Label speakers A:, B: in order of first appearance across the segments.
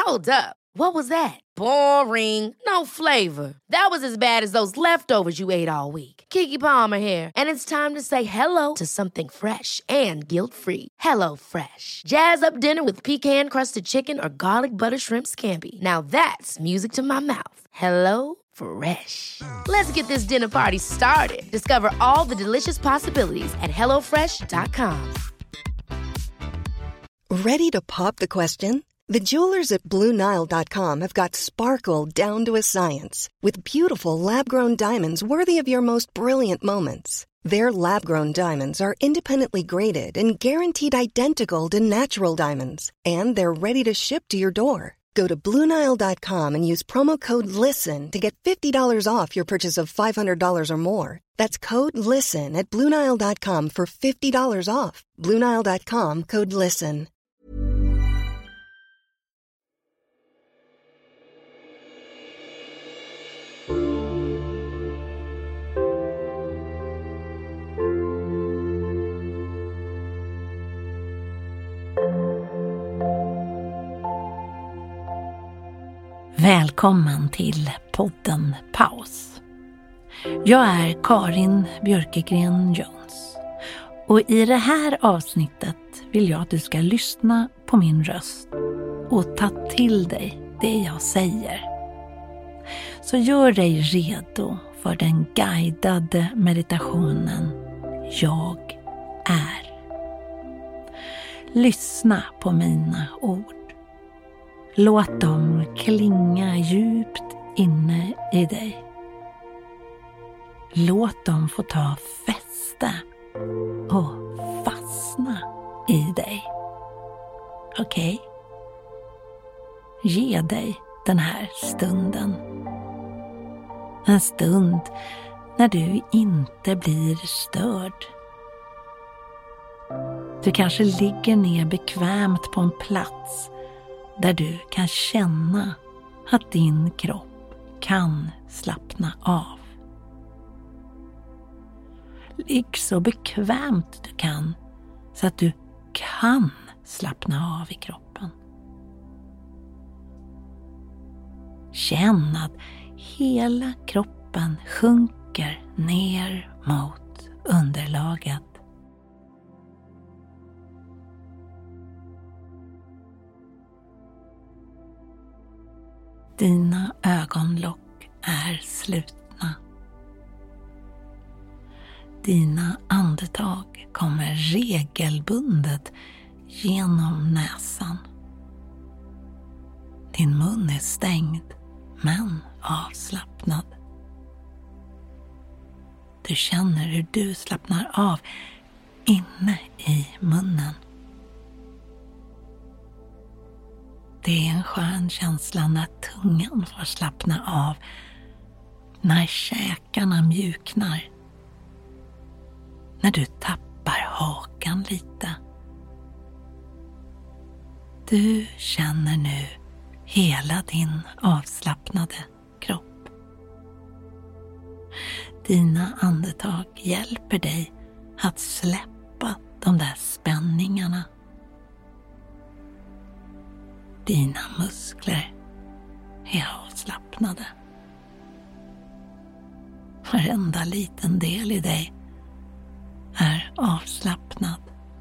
A: Hold up. What was that? Boring. No flavor. That was as bad as those leftovers you ate all week. Keke Palmer here, and it's time to say hello to something fresh and guilt-free. Hello Fresh. Jazz up dinner with pecan-crusted chicken or garlic butter shrimp scampi. Now that's music to my mouth. Hello Fresh. Let's get this dinner party started. Discover all the delicious possibilities at hellofresh.com.
B: Ready to pop the question? The jewelers at BlueNile.com have got sparkle down to a science with beautiful lab-grown diamonds worthy of your most brilliant moments. Their lab-grown diamonds are independently graded and guaranteed identical to natural diamonds, and they're ready to ship to your door. Go to BlueNile.com and use promo code LISTEN to get $50 off your purchase of $500 or more. That's code LISTEN at BlueNile.com for $50 off. BlueNile.com, code LISTEN.
C: Välkommen till podden Paus. Jag är Karin Björkegren Jones och i det här avsnittet vill jag att du ska lyssna på min röst och ta till dig det jag säger. Så gör dig redo för den guidade meditationen Jag är. Lyssna på mina ord. Låt dem klinga djupt inne i dig. Låt dem få ta fäste och fastna i dig. Okej? Ge dig den här stunden. En stund när du inte blir störd. Du kanske ligger ner bekvämt på en plats där du kan känna att din kropp kan slappna av. Ligg så bekvämt du kan så att du kan slappna av i kroppen. Känn att hela kroppen sjunker ner mot underlaget. Dina ögonlock är slutna. Dina andetag kommer regelbundet genom näsan. Din mun är stängd men avslappnad. Du känner hur du slappnar av inne i munnen. Det är en skön känsla när tungan får slappna av, när käkarna mjuknar, när du tappar hakan lite. Du känner nu hela din avslappnade kropp. Dina andetag hjälper dig att släppa de där spänningarna. Dina muskler är avslappnade. Varenda liten del i dig är avslappnad.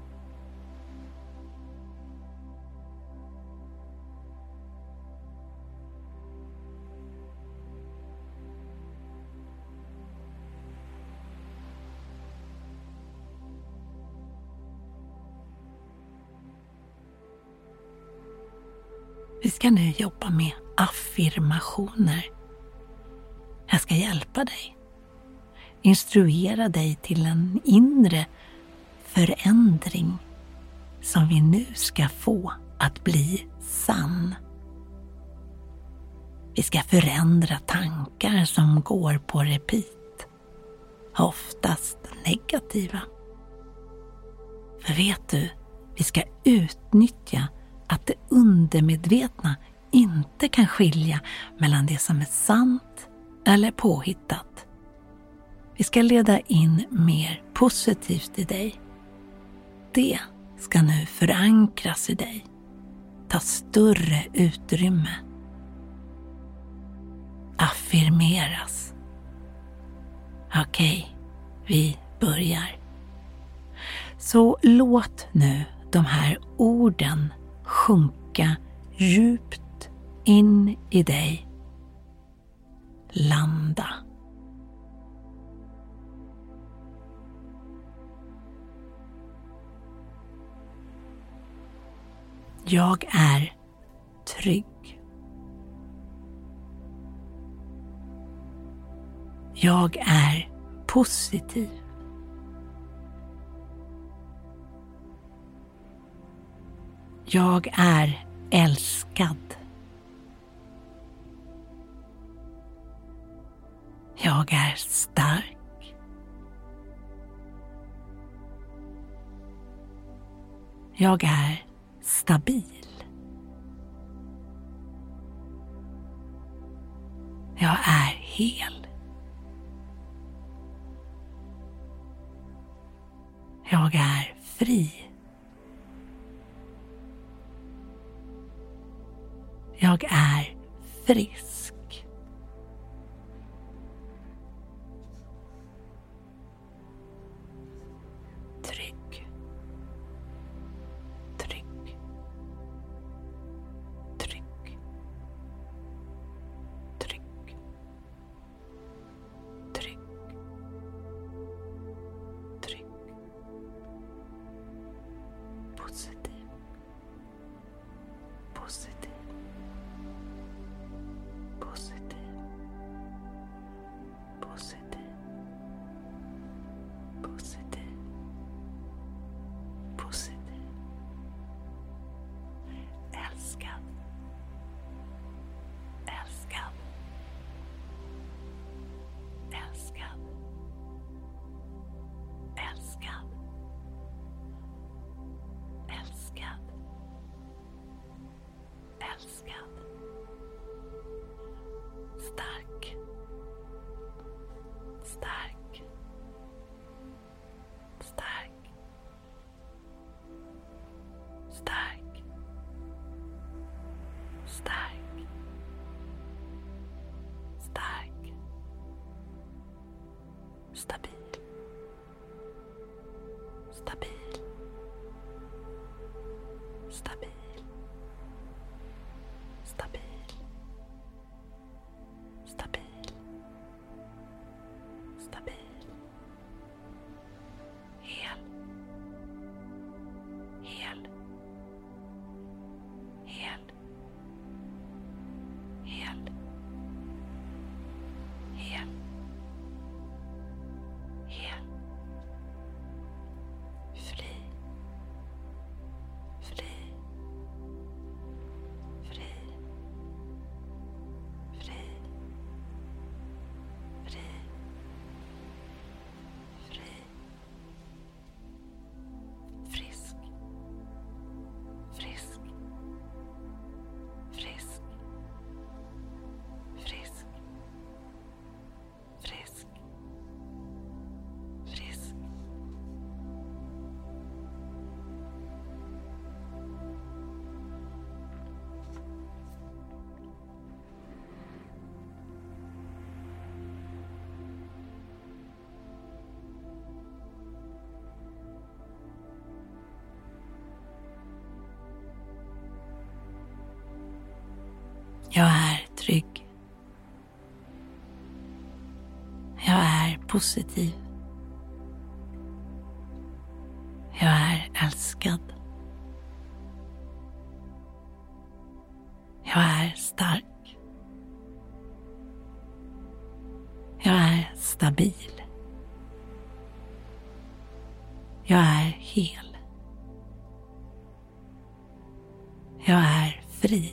C: Vi ska nu jobba med affirmationer. Jag ska hjälpa dig. Instruera dig till en inre förändring som vi nu ska få att bli sann. Vi ska förändra tankar som går på repeat, oftast negativa. För vet du, vi ska utnyttja att det undermedvetna inte kan skilja mellan det som är sant eller påhittat. Vi ska leda in mer positivt i dig. Det ska nu förankras i dig. ta större utrymme. Affirmeras. Okej, vi börjar. Så låt nu de här orden sjunka djupt in i dig. Landa. Jag är trygg. Jag är positiv. Jag är älskad. Jag är stark. Jag är stabil. Jag är hel. Jag är fri. Jag är frisk. Trygg. Trygg. Trygg. Trygg. Trygg. Trygg. Positiv. Positiv. Positiv. Positiv. Positiv. Positiv. Älskad. Älskad. Älskad. Älskad. Älskad. Älskad. Stark. Stark. Stark. Stark. Stark. Stark. Stabil. Stabil. Stabil. Stabil. Stabil. Stabil. Hel. Hel. Hel. Hel. Hel. Hel. Fri. Fri. Fri. Fri. Fri. Fri. Frisk. Frisk. Frisk. Frisk. Frisk. Frisk. Jag är trygg. Jag är positiv. Jag är älskad. Jag är stark. Jag är stabil. Jag är hel. Jag är fri.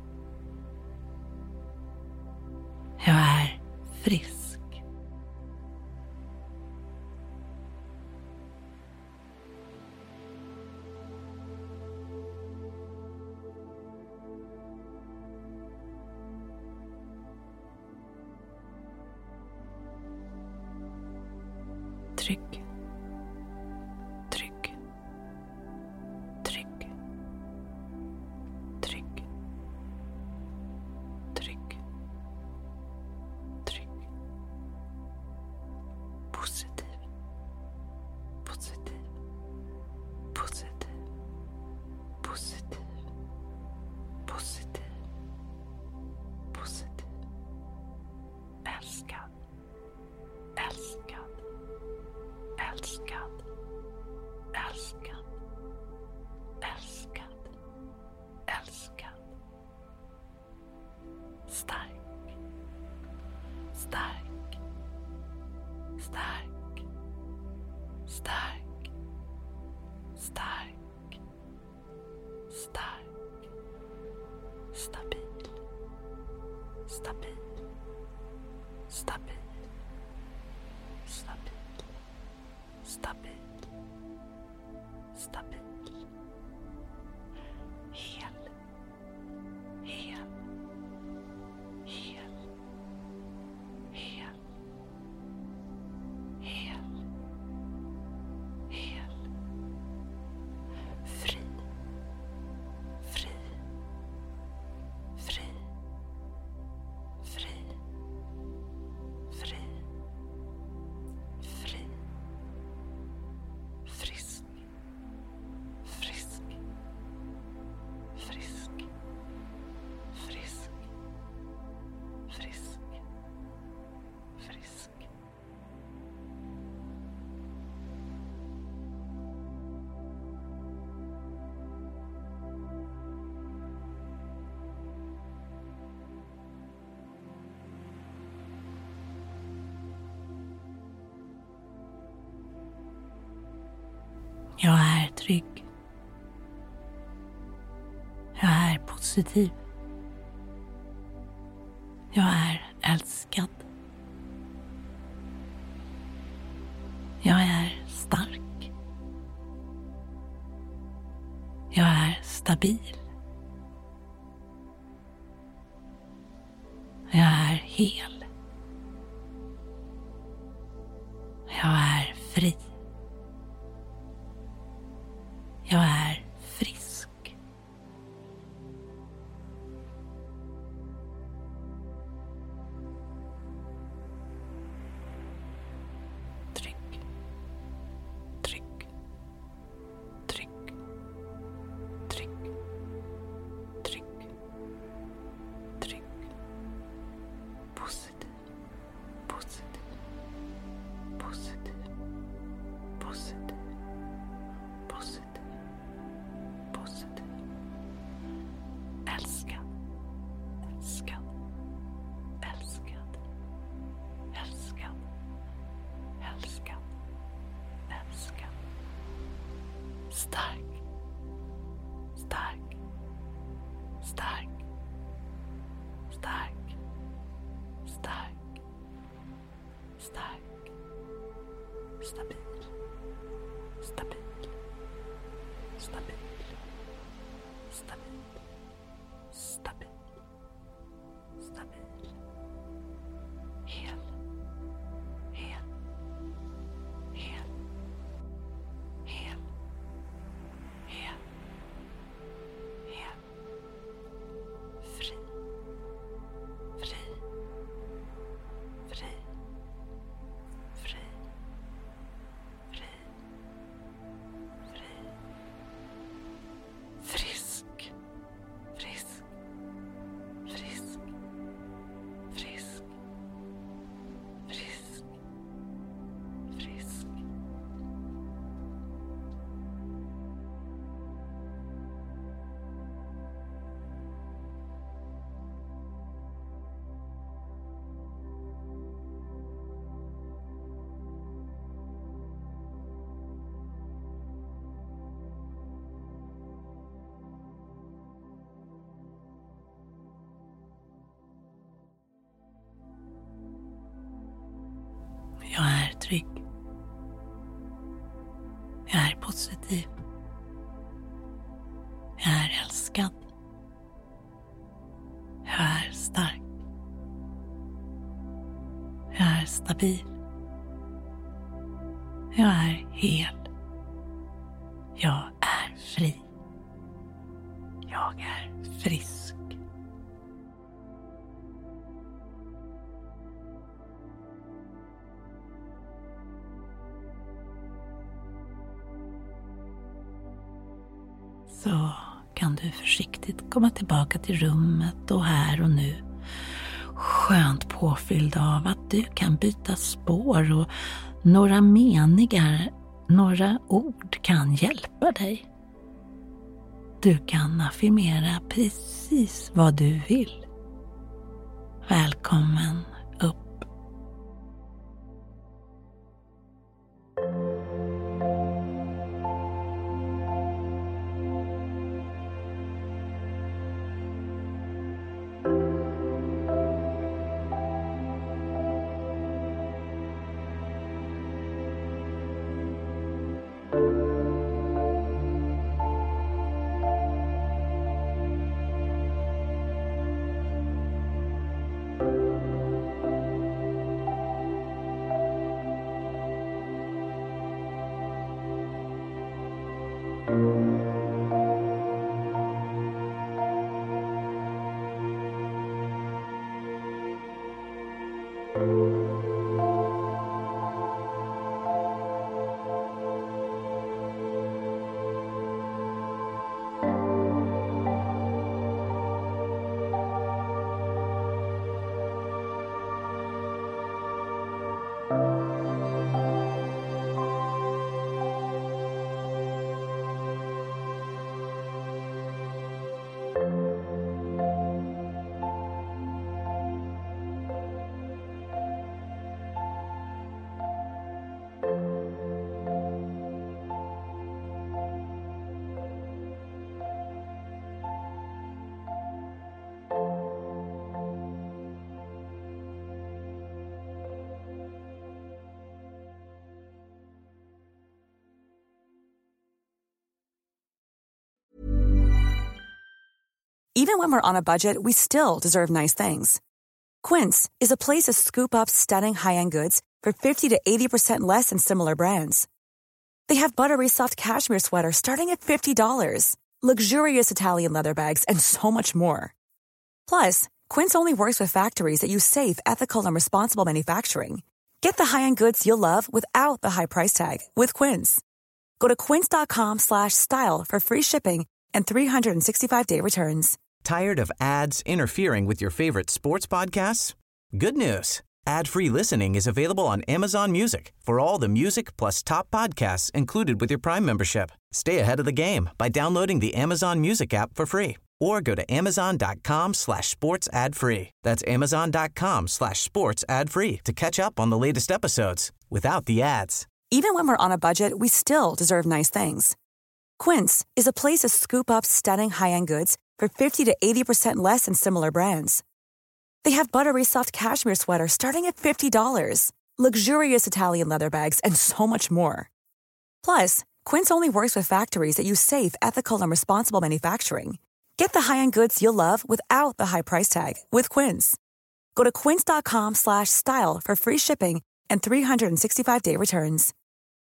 C: Jag är frisk. Trygg. Trygg. Trygg. positiv, positiv, positiv. Älskad, älskad, älskad, älskad, älskad, älskad. Stark, stark, stark, stark, stark, stark, stabil, stabil, stabil, stabil, stabil, stabil. Hel, hel, hel, hel, hel, hel. Fri, fri, fri, fri, fri, fri. Frisk, frisk, frisk, frisk, frisk, frisk. Jag är trygg. Jag är positiv. Jag är älskad. Jag är stark. Jag är stabil. Jag är hel. Jag är fri. Jag är frisk. Trygg, trygg, trygg, trygg, trygg, trygg. Positiv, positiv, positiv, positiv, positiv, positiv. Älskad, älskad, älskad, älskad, älskad, älskad. Stark, stark, stark, stark, stark, stark. Stabil, stabil, stabil, stabil, stabil, stabil. Hel, hel, hel, hel, hel, hel. Fri, fri, fri, fri, fri, fri. Frisk, frisk, frisk, frisk, frisk, frisk. Jag är trygg. Jag är positiv. Jag är älskad. Jag är stark. Jag är stabil. Jag är hel. Jag är fri. Jag är frisk. Så kan du försiktigt komma tillbaka till rummet och här och nu. Skönt påfylld av att du kan byta spår och några meningar, några ord kan hjälpa dig. Du kan affirmera precis vad du vill. Välkommen upp.
D: Even when we're on a budget, we still deserve nice things. Quince is a place to scoop up stunning high-end goods for 50 to 80% less than similar brands. They have buttery soft cashmere sweaters starting at $50, luxurious Italian leather bags, and so much more. Plus, Quince only works with factories that use safe, ethical, and responsible manufacturing. Get the high-end goods you'll love without the high price tag with Quince. Go to quince.com/style for free shipping and 365-day returns.
E: Tired of ads interfering with your favorite sports podcasts? Good news. Ad-free listening is available on Amazon Music for all the music plus top podcasts included with your Prime membership. Stay ahead of the game by downloading the Amazon Music app for free or go to amazon.com/sports ad free. That's amazon.com/sports ad free to catch up on the latest episodes without the ads.
D: Even when we're on a budget, we still deserve nice things. Quince is a place to scoop up stunning high-end goods for 50 to 80% less than similar brands. They have buttery soft cashmere sweaters starting at $50, luxurious Italian leather bags, and so much more. Plus, Quince only works with factories that use safe, ethical, and responsible manufacturing. Get the high-end goods you'll love without the high price tag with Quince. Go to quince.com/style for free shipping and 365-day returns.